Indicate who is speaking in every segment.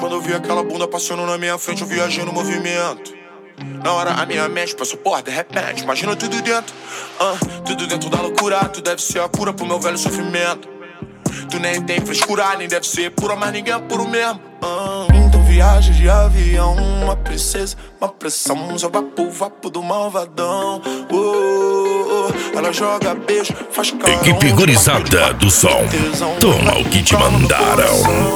Speaker 1: quando eu vi aquela bunda passando na minha frente, eu viajei no movimento. Na hora a minha mente passou, porra, de repente, imagina tudo dentro. Tudo dentro da loucura, tu deve ser a cura pro meu velho sofrimento. Tu nem tem frescura, nem deve ser pura, mas ninguém é puro mesmo. Então viaja de avião, uma princesa, uma pressão, só vapo do malvadão. Ela joga beijo, faz carão.
Speaker 2: Equipe gurizada do som, toma o que te mandaram.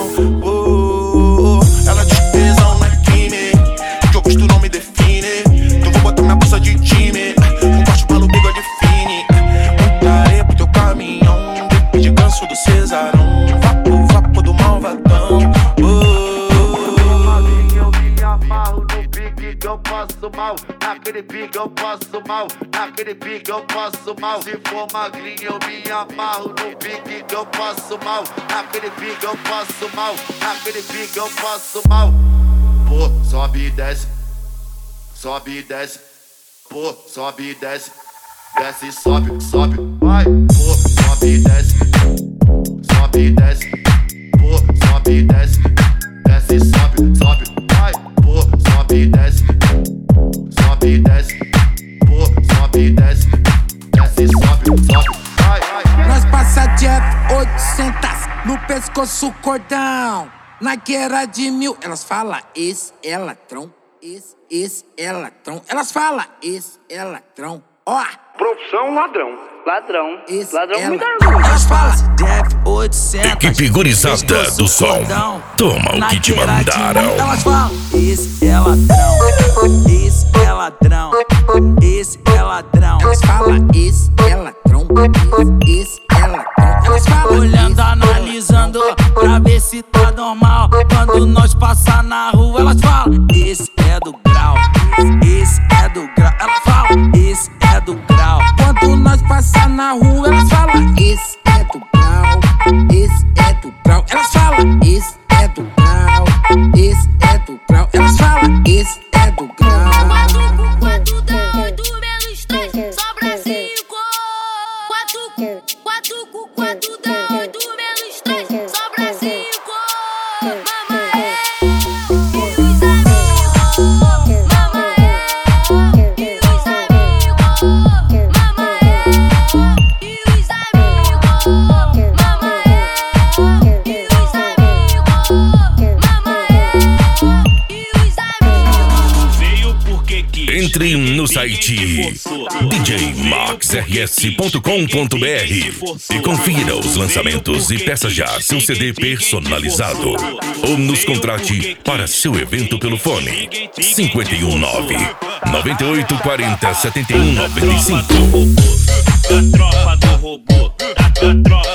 Speaker 1: Ela diz que tesão não é crime, que eu gosto não me define. Então vou botar minha bolsa de time, um baixo pelo bigode define. Muita areia pro teu caminhão, depois de ganso do Cesarão. Vapo do malvadão.
Speaker 3: Eu me amarro no pique que eu passo mal. Naquele pique eu passo mal. Naquele pique eu passo mal. Se for magrinho eu me amarro no pique que eu passo mal. Naquele pique eu passo mal. Naquele pique eu passo mal. Pô, sobe e desce. Sobe e desce. Pô, sobe e desce. Desce e sobe, sobe, vai. Pô, sobe e desce. Sobe e desce. Pô, sobe e desce. Desce e sobe, sobe, vai. Pô, sobe e desce. Sobe e desce. Pô, sobe e desce. Desce e sobe, sobe, vai, vai.
Speaker 4: Nós passa Jeff 800 no pescoço cordão. Na guerra de 1000, elas falam esse é ladrão. Esse é ladrão. Elas falam esse é ladrão. Ó,
Speaker 5: profissão ladrão. Ladrão.
Speaker 4: esse
Speaker 5: Ladrão
Speaker 4: é
Speaker 5: muito
Speaker 4: ladrão. Elas falam Jeff 800.
Speaker 2: Equipe gurizada do som, toma o que te mandaram.
Speaker 4: Elas falam esse é ladrão. Esse é ladrão. Esse é ladrão. Elas falam esse é ladrão. Esse é ladrão. Elas falam olhando, analisando pra ver se tá normal. Quando nós passar na rua, elas falam esse é do grau. Esse é do grau. Elas falam esse é do grau. Quando nós passar na rua, elas falam esse é do grau. Esse é do grau. Elas falam esse é do grau. Esse é do grau. Elas falam esse é do grau.
Speaker 6: 4 com 4 dá 8 menos 3, sobra 5. 4 com 4 dá 8 menos 3, sobra 5. Mamãe, e os amigos. Mamãe, e os amigos. Mamãe, e os amigos. Mamãe, e os amigos. Mamãe, e os amigos.
Speaker 7: Veio porque quis.
Speaker 2: Entre no site djmaxrs.com.br e confira os lançamentos e peça já seu CD personalizado. Ou nos contrate para seu evento pelo fone 519 9840 7195.
Speaker 7: Da tropa do robô, da tropa